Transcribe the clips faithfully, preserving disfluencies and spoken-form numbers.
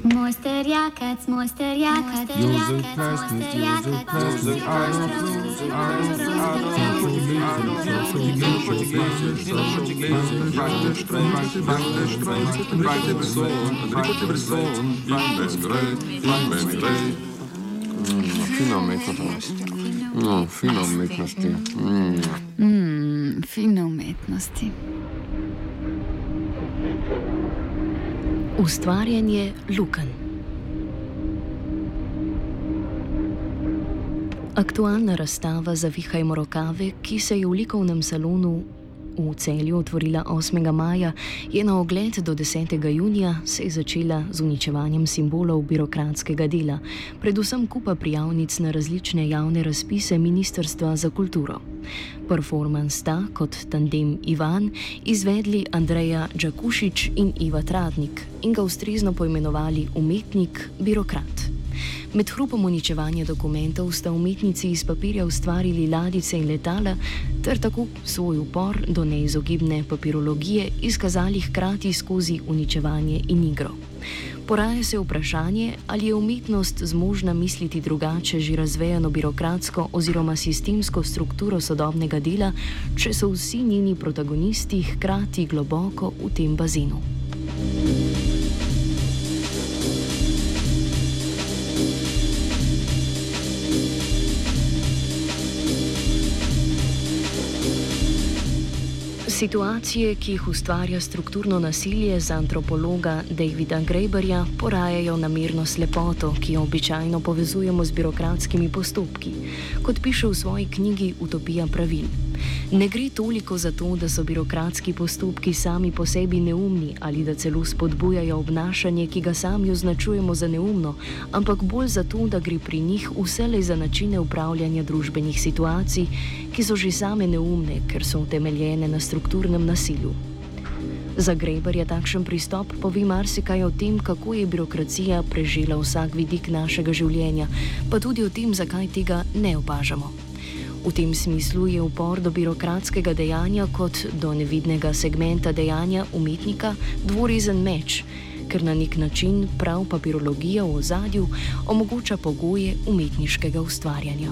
Moj sterjakac, moj sterjakac, Josef Plasnik, Josef Plasnik, Adolf Hitler, Adolf Fino umetnosti. No, fino umetnosti. Mm, fino umetnosti. Ustvarjanje lukenj. Aktualna razstava Zavihajmo rokave, ki se je v likovnem salonu v Celju otvorila osmega maja, je na ogled do desetega junija, se je začela z uničevanjem simbolov birokratskega dela, predvsem kupa prijavnic na različne javne razpise Ministrstva za kulturo. Performans sta, kot tandem Ivan, izvedli Andreja Đakušić in Iva Tratnik in ga ustrezno poimenovali umetnik birokrat. Med hrupom uničevanja dokumentov sta umetnici iz papirja ustvarili ladice in letala ter tako svoj upor do neizogibne papirologije izkazali hkrati skozi uničevanje in igro. Poraja se vprašanje, ali je umetnost zmožna misliti drugače že razvejano birokratsko oziroma sistemsko strukturo sodobnega dela, če so vsi njeni protagonisti hkrati globoko v tem bazenu. Situacije, ki jih ustvarja strukturno nasilje za antropologa Davida Graeberja, porajajo namerno slepoto, ki jo običajno povezujemo z birokratskimi postopki, kot piše v svoji knjigi Utopija pravil. Ne gre toliko za to, da so birokratski postopki sami po sebi neumni ali da celo spodbujajo obnašanje, ki ga sami označujemo za neumno, ampak bolj za to, da gre pri njih vselej za načine upravljanja družbenih situacij, ki so že same neumne, ker so utemeljene na strukturnem nasilju. Za Graeberja takšen pristop pove marsikaj o tem, kako je birokracija prežela vsak vidik našega življenja, pa tudi o tem, zakaj tega ne opažamo. V tem smislu je upor do birokratskega dejanja kot do nevidnega segmenta dejanja umetnika dvorezen meč, ker na nek način prav papirologija v ozadju omogoča pogoje umetniškega ustvarjanja.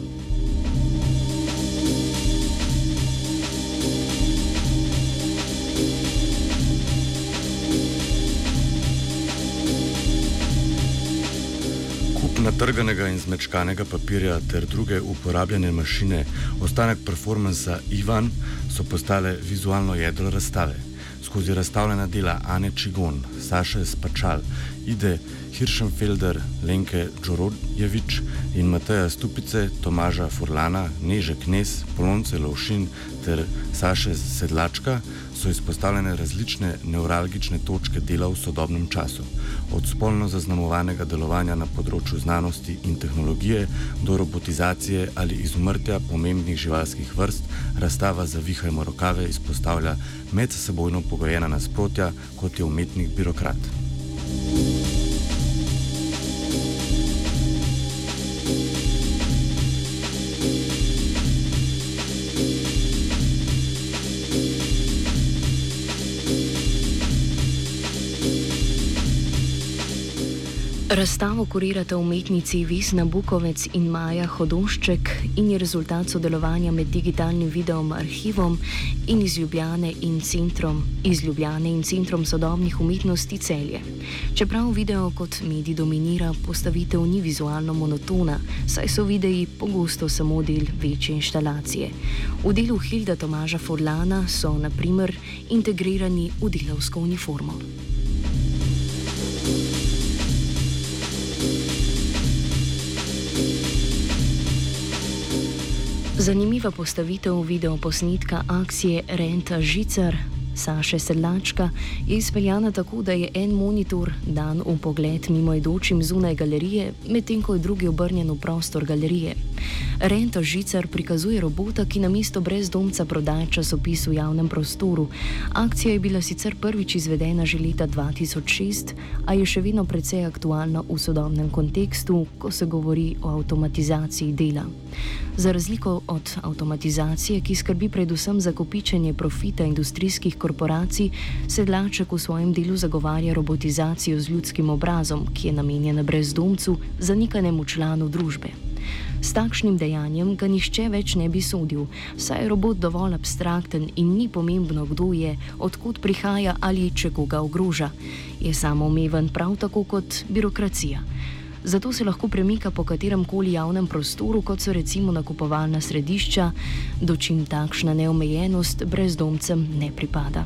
Natrganega in zmečkanega papirja ter druge uporabljene mašine, ostanek performansa Ivan so postale vizualno jedro razstave. Skozi razstavljena dela Ane Čigon, Saše Spačal, Ide Hirschenfelder, Lenke Đorđević in Mateja Stupice, Tomaža Furlana, Neže Knez, Polonce Lovšin ter Saše Sedlačka so izpostavljene različne nevralgične točke dela v sodobnem času. Od spolno zaznamovanega delovanja na področju znanosti in tehnologije do robotizacije ali izumrtja pomembnih živalskih vrst, razstava Zavihajmo rokave izpostavlja medsebojno pogojena nasprotja, kot je umetnik birokrat. Razstavo kurirata umetnici Vesna Bukovec in Maja Hodošček in je rezultat sodelovanja med digitalnim videom arhivom in iz Ljubljane in centrom, iz Ljubljane in Centrom sodobnih umetnosti Celje. Čeprav video kot medij dominira, postavitev ni vizualno monotona, saj so videi pogosto samo del večje inštalacije. V delu Hilda Tomaža Furlana so, na primer, integrirani v delavsko uniformo. Zanimiva postavitev videoposnetka akcije Renta Žicar Saše Sedlačka je izpeljana tako, da je en monitor dan v pogled mimoidočim zunaj galerije, medtem ko je drugi obrnjen v prostor galerije. Renta Žicar prikazuje robota, ki namesto brezdomca prodaja časopis v javnem prostoru. Akcija je bila sicer prvič izvedena že leta dva tisoč šest, a je še vedno precej aktualna v sodobnem kontekstu, ko se govori o avtomatizaciji dela. Za razliko od avtomatizacije, ki skrbi predvsem za kopičenje profita industrijskih korporacij, Sedlaček v svojem delu zagovarja robotizacijo z ljudskim obrazom, ki je namenjena brezdomcu, zanikanemu članu družbe. S takšnim dejanjem ga nihče več ne bi sodil, saj je robot dovolj abstrakten in ni pomembno, kdo je, odkot prihaja ali če koga ogroža. Je samoumeven prav tako kot birokracija. Zato se lahko premika po katerem koli javnem prostoru, kot so recimo nakupovalna središča, dočim takšna neomejenost brezdomcem ne pripada.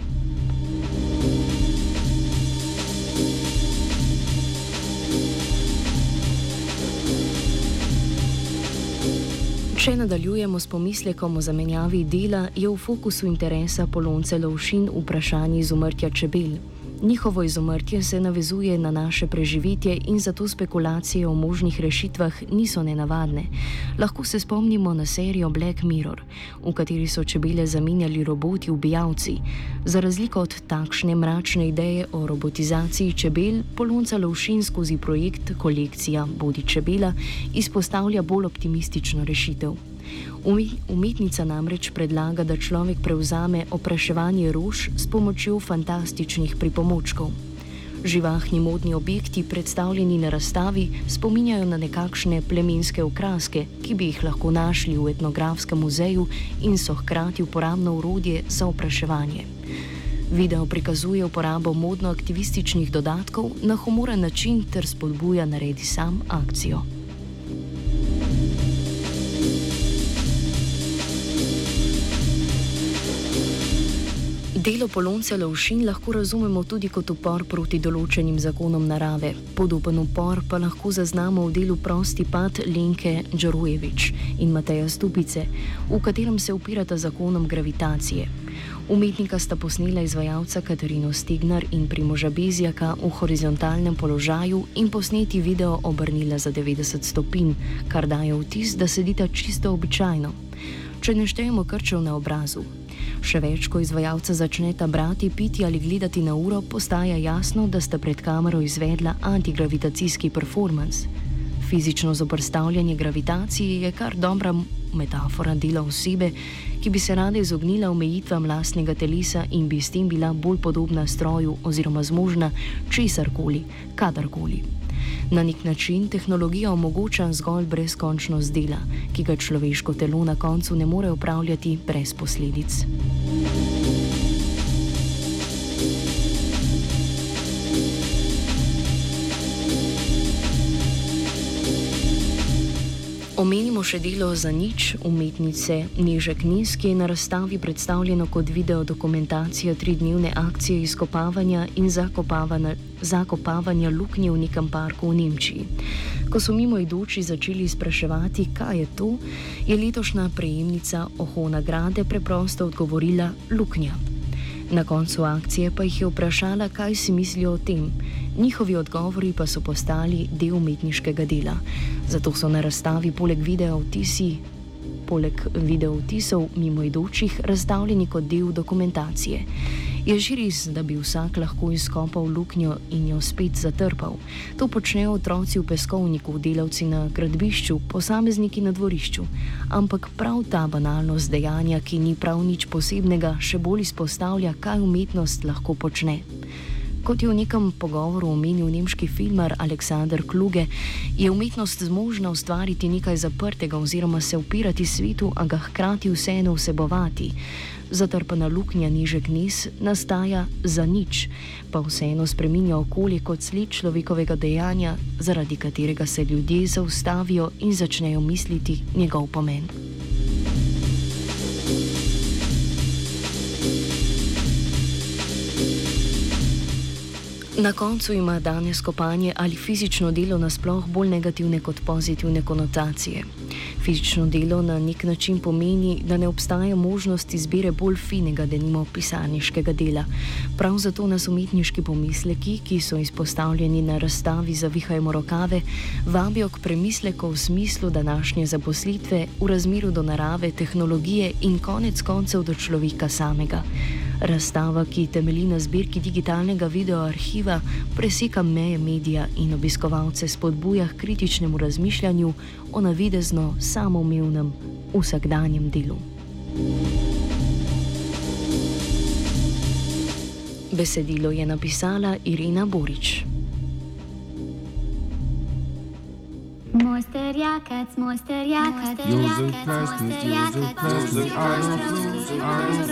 Če nadaljujemo s pomislekom o zamenjavi dela, je v fokusu interesa Polonce Lovšin vprašanje izumrtja čebel. Njihovo izumrtje se navezuje na naše preživetje in zato spekulacije o možnih rešitvah niso nenavadne. Lahko se spomnimo na serijo Black Mirror, v kateri so čebele zamenjali roboti ubijalci. Za razliko od takšne mračne ideje o robotizaciji čebel, Polonca Lovšin skozi projekt Kolekcija Bodi čebela izpostavlja bolj optimistično rešitev. Umetnica namreč predlaga, da človek prevzame opraševanje rož s pomočjo fantastičnih pripomočkov. Živahni modni objekti, predstavljeni na razstavi, spominjajo na nekakšne plemenske okraske, ki bi jih lahko našli v etnografskem muzeju in so hkrati uporabno orodje za opraševanje. Video prikazuje uporabo modno-aktivističnih dodatkov na humoren način ter spodbuja naredi sam akcijo. Delo Polonce Lovšin lahko razumemo tudi kot upor proti določenim zakonom narave. Podoben upor pa lahko zaznamo v delu Prosti pad Lenke Đorojević in Mateja Stupice, v katerem se upirata zakonom gravitacije. Umetnika sta posnela izvajalca Katarino Stegnar in Primoža Bezjaka v horizontalnem položaju in posneti video obrnila za devetdeset stopinj, kar daje vtis, da sedita čisto običajno. Če ne štejemo krčev na obrazu. Še več, ko izvajalca začneta brati, piti ali gledati na uro, postaja jasno, da sta pred kamero izvedla antigravitacijski performance. Fizično zoperstavljanje gravitaciji je kar dobra metafora dela osebe, ki bi se rada izognila omejitvam lastnega telesa in bi s tem bila bolj podobna stroju oziroma zmožna česarkoli, kadarkoli. Na nek način tehnologija omogoča zgolj brezkončnost dela, ki ga človeško telo na koncu ne more opravljati brez posledic. Omenimo še delo Za nič umetnice Neže Knez, ki je na razstavi predstavljeno kot video dokumentacija tridnevne akcije izkopavanja in zakopavanja, zakopavanja luknje v nekem parku v Nemčiji. Ko so mimoidoči začeli spraševati, kaj je to, je letošnja prejemnica Oho nagrade preprosto odgovorila luknja. Na koncu akcije pa jih je vprašala, kaj si mislijo o tem. Njihovi odgovori pa so postali del umetniškega dela. Zato so na razstavi poleg video vtisi, poleg video vtisov mimoidočih razstavljeni kot del dokumentacije. Je že res, da bi vsak lahko izkopal luknjo in jo spet zatrpal. To počnejo otroci v peskovniku, delavci na gradbišču, posamezniki na dvorišču. Ampak prav ta banalnost dejanja, ki ni prav nič posebnega, še bolj izpostavlja, kaj umetnost lahko počne. Kot je v nekem pogovoru omenil nemški filmar Alexander Kluge, je umetnost zmožna ustvariti nekaj zaprtega oziroma se upirati svetu, a ga hkrati vseeno vsebovati. Zatrpana luknja Neže Knez nastaja za nič, pa vseeno spreminja okolje kot sled človekovega dejanja, zaradi katerega se ljudje zaustavijo in začnejo misliti njegov pomen. Na koncu ima danes kopanje ali fizično delo nasploh bolj negativne kot pozitivne konotacije. Fizično delo na nek način pomeni, da ne obstaja možnost izbire bolj finega, denimo pisarniškega dela. Prav zato nas umetniški pomisleki, ki so izpostavljeni na razstavi Zavihajmo rokave, vabijo k premisleku v smislu današnje zaposlitve v razmerju do narave, tehnologije in konec koncev do človeka samega. Razstava, ki temelji na zbirki digitalnega videoarhiva, preseka meje medija in obiskovalce spodbuja k kritičnemu razmišljanju o navidezno samoumevnem vsakdanjem delu. Besedilo je napisala Irina Borič. Mojster Jakac, mojster Jakac, Josef Krasnik, Josef Krasnik, Adolf Loos,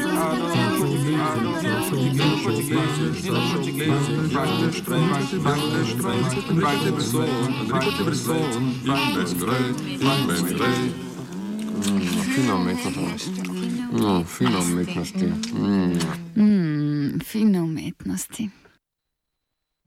Fino umetnosti. No, fino umetnosti. Mm, fino umetnosti.